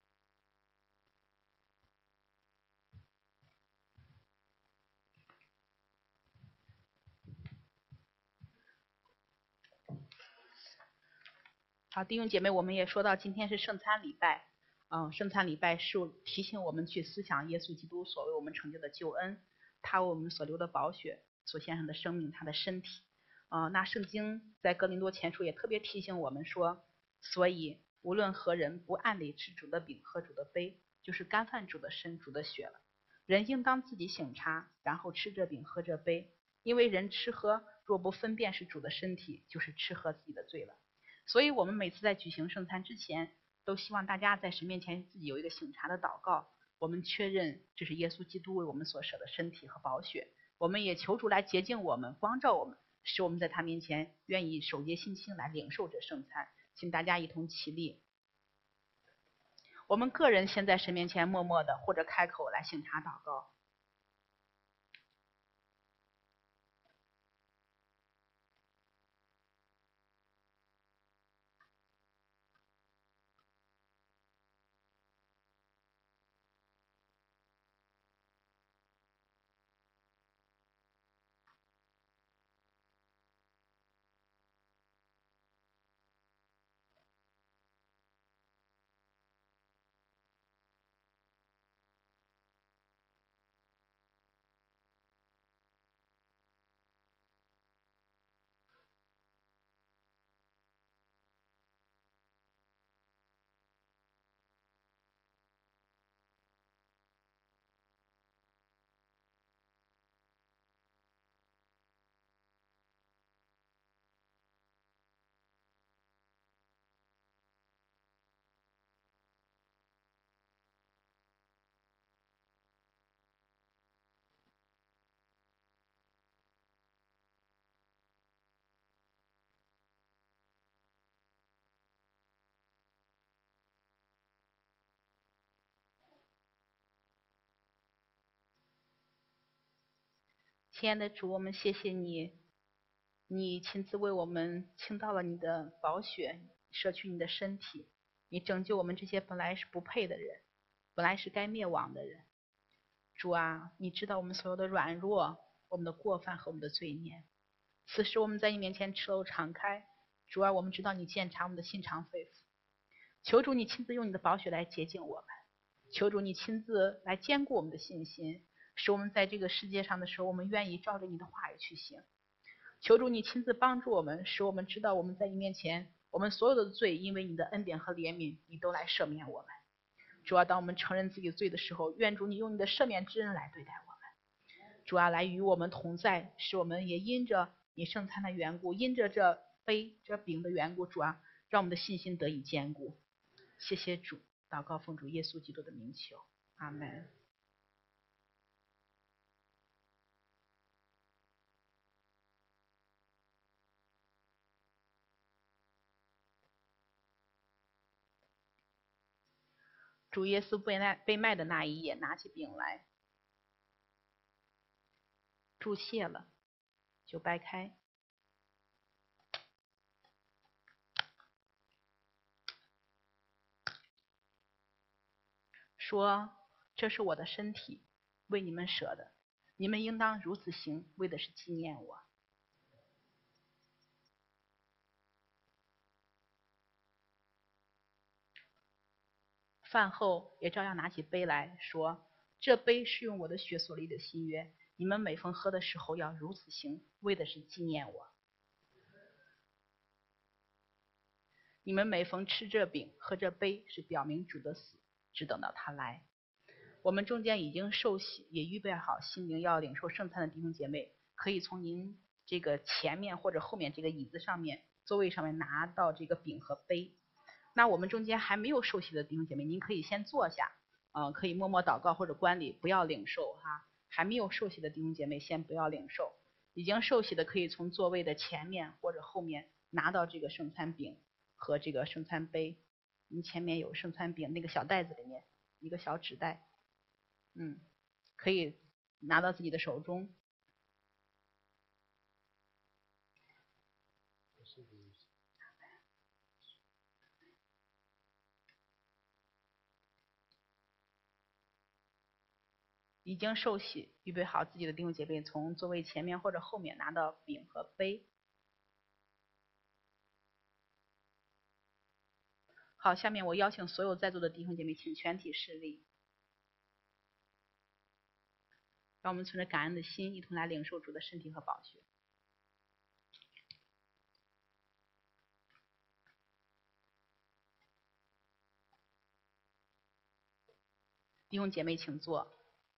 好，弟兄姐妹，我们也说到今天是圣餐礼拜，圣餐礼拜是提醒我们去思想耶稣基督所为我们成就的救恩，他为我们所流的宝血，所献上的生命，他的身体。那圣经在哥林多前书也特别提醒我们说，所以无论何人不按理吃主的饼喝主的杯，就是干犯主的身主的血了。人应当自己省察，然后吃这饼喝这杯，因为人吃喝若不分辨是主的身体，就是吃喝自己的罪了。所以我们每次在举行圣餐之前，都希望大家在神面前自己有一个省察的祷告，我们确认这是耶稣基督为我们所舍的身体和宝血，我们也求主来洁净我们，光照我们，使我们在他面前愿意守节信心来领受这圣餐。请大家一同起立，我们个人先在神面前默默的或者开口来省察祷告。亲爱的主，我们谢谢你，你亲自为我们倾倒了你的宝血，舍去你的身体，你拯救我们这些本来是不配的人，本来是该灭亡的人。主啊，你知道我们所有的软弱，我们的过犯和我们的罪孽。此时我们在你面前赤露敞开，主啊，我们知道你鉴察我们的心肠肺腑，求主你亲自用你的宝血来洁净我们，求主你亲自来坚固我们的信心，使我们在这个世界上的时候，我们愿意照着你的话语去行。求主你亲自帮助我们，使我们知道我们在你面前，我们所有的罪，因为你的恩典和怜悯，你都来赦免我们。主啊，当我们承认自己的罪的时候，愿主你用你的赦免之恩来对待我们。主啊，来与我们同在，使我们也因着你圣餐的缘故，因着这杯这饼的缘故，主啊，让我们的信心得以坚固。谢谢主，祷告奉主耶稣基督的名求，阿门。主耶稣被卖的那一夜，拿起饼来，祝谢了，就掰开，说：“这是我的身体，为你们舍的，你们应当如此行，为的是纪念我。”饭后也照样拿起杯来说：“这杯是用我的血所立的新约，你们每逢喝的时候要如此行，为的是纪念我。” 你们每逢吃这饼喝这杯，是表明主的死，只等到他来。我们中间已经受洗，也预备好心灵要领受圣餐的弟兄姐妹，可以从您这个前面或者后面这个椅子上面、座位上面拿到这个饼和杯。那我们中间还没有受洗的弟兄姐妹，您可以先坐下，可以默默祷告或者观礼，不要领受哈。还没有受洗的弟兄姐妹先不要领受，已经受洗的可以从座位的前面或者后面拿到这个圣餐饼和这个圣餐杯。您前面有圣餐饼，那个小袋子里面一个小纸袋。可以拿到自己的手中。已经受洗，预备好自己的弟兄姐妹，从座位前面或者后面拿到饼和杯。好，下面我邀请所有在座的弟兄姐妹，请全体侍立。让我们存着感恩的心，一同来领受主的身体和宝血。弟兄姐妹，请坐。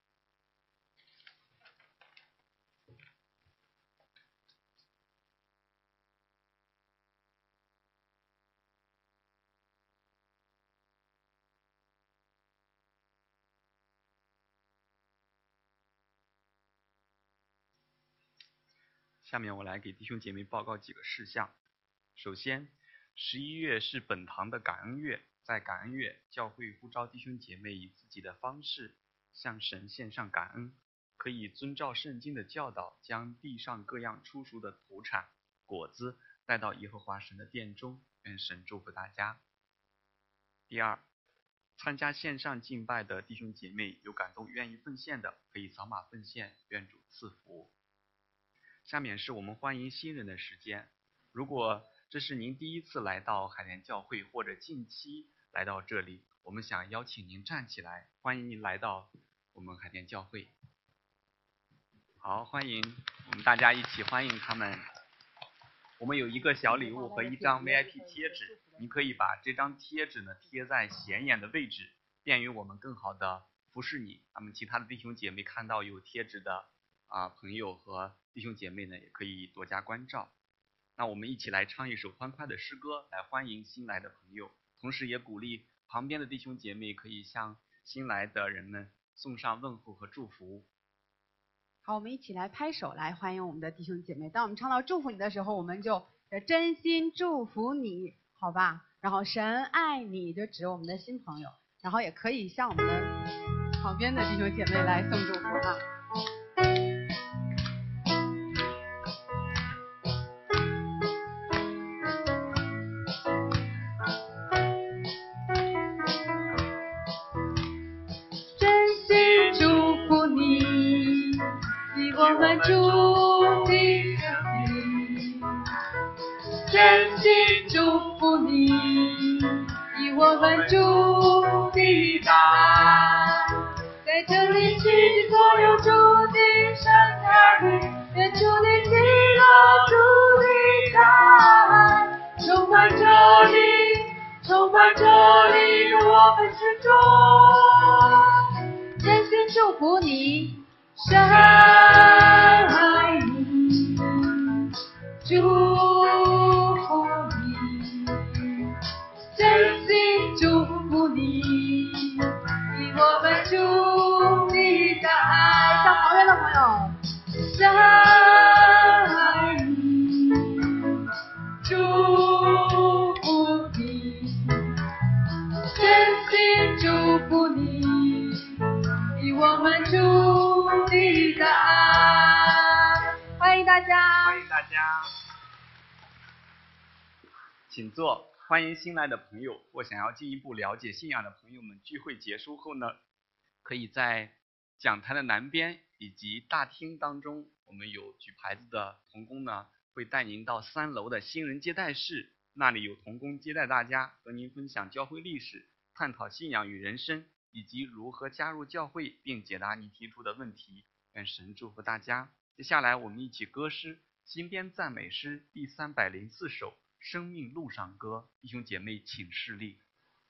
下面我来给弟兄姐妹报告几个事项。首先，11月是本堂的感恩月，在感恩月，教会呼召弟兄姐妹以自己的方式向神献上感恩，可以遵照圣经的教导，将地上各样出熟的土产果子带到耶和华神的殿中，愿神祝福大家。第二，参加线上敬拜的弟兄姐妹有感动愿意奉献的，可以扫码奉献，愿主赐福。下面是我们欢迎新人的时间。如果这是您第一次来到海淀教会，或者近期来到这里，我们想邀请您站起来，欢迎您来到我们海淀教会。好，欢迎我们大家一起欢迎他们。我们有一个小礼物和一张 VIP 贴纸，您可以把这张贴纸呢贴在显眼的位置，便于我们更好的服侍你。那么其他的弟兄姐妹看到有贴纸的朋友和弟兄姐妹呢，也可以多加关照。那我们一起来唱一首欢快的诗歌，来欢迎新来的朋友，同时也鼓励旁边的弟兄姐妹可以向新来的人们送上问候和祝福。 好，我们一起来拍手，来欢迎我们的弟兄姐妹。当我们唱到祝福你的时候，我们就真心祝福你，好吧？然后神爱你，就指我们的新朋友，然后也可以向我们的旁边的弟兄姐妹来送祝福哈。 我们主的生命，真心祝福你，以我们主的大，在这里齐集所有主的圣儿女，愿主的喜乐、主的爱，充满这里，充满这里，我们之中，真心祝福你。神爱你，祝福你，真心祝福你，以我们主的爱。 向旁边的朋友， 神爱你，祝福你，真心祝福你，以我们主的爱。欢迎大家， 欢迎大家，请坐。欢迎新来的朋友或想要进一步了解信仰的朋友们，聚会结束后呢，可以在讲台的南边以及大厅当中，我们有举牌子的同工呢，会带您到3楼的新人接待室，那里有同工接待大家，和您分享教会历史，探讨信仰与人生，以及如何加入教会，并解答你提出的问题。愿神祝福大家。接下来我们一起歌诗新编赞美诗第304首， 生命路上歌》，弟兄姐妹请侍立。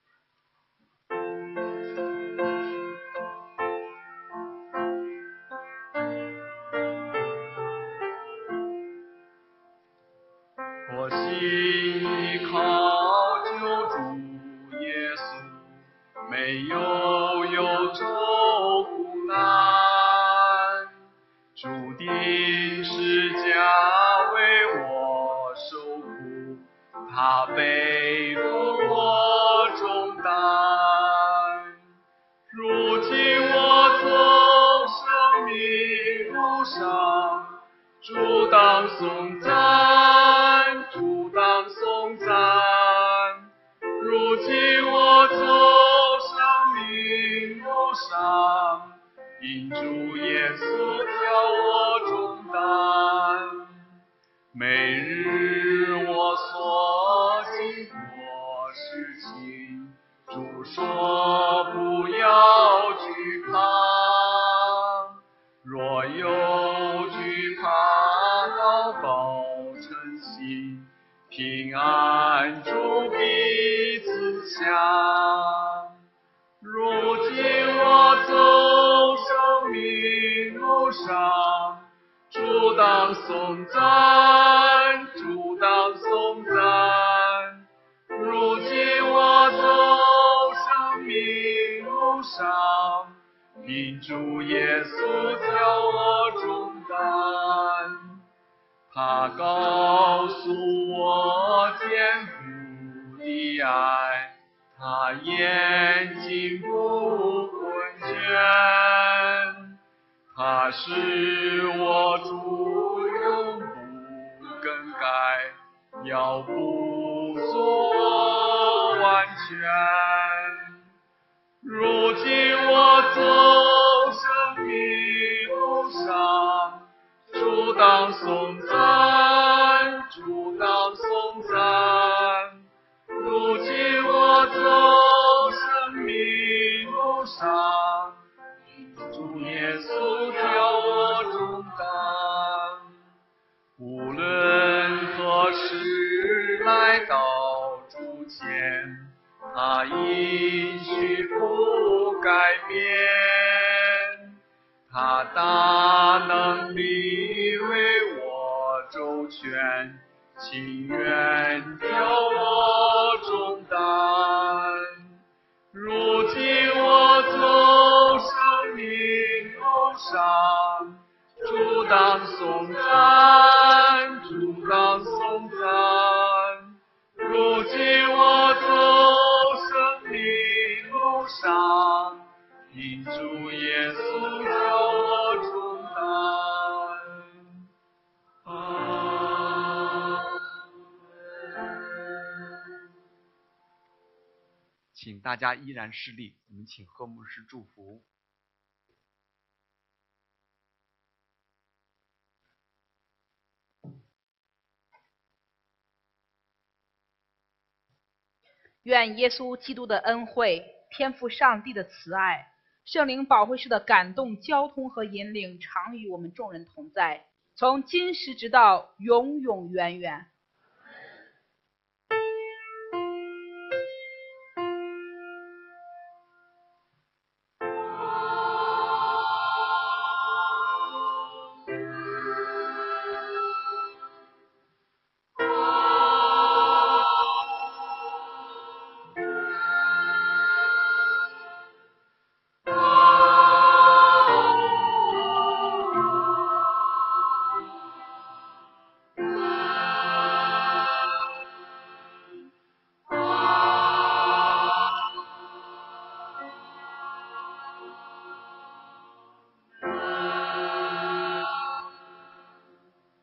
我心依靠救主耶稣，没有忧愁苦难，注定是家为我受苦，他背负我重担。如今我走生命路上，主当颂赞，主当颂赞。如今我走生命路上，因主耶稣叫我重担。每日我所经过事情，主说不要惧怕。若有惧怕，祷告诚心，平安主必赐下。如今我走生命路上，主当颂赞，主当颂赞。如今我走生命路上，因主耶稣叫我重担。他告诉我天父的爱，他眼睛不困倦，他是我主永不更改，要不做我完全。如今我走生命路上，主当颂赞，主当颂赞。如今我走生命路上，主耶稣叫我重担。无论何时来到主前，他应许不改变，他大能力为我周全，情愿挑我重担。如今我走生命路上，主当颂赞，主当颂赞。如今我走生命路上，因主耶稣叫我重担。阿门。 请大家依然侍立，我们请贺牧师祝福。 愿耶稣基督的恩惠、天父上帝的慈爱、圣灵保惠师的感动、交通和引领，常与我们众人同在，从今时直到永永远远。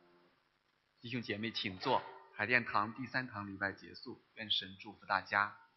弟兄姐妹请坐，海淀堂第3堂礼拜结束，愿神祝福大家。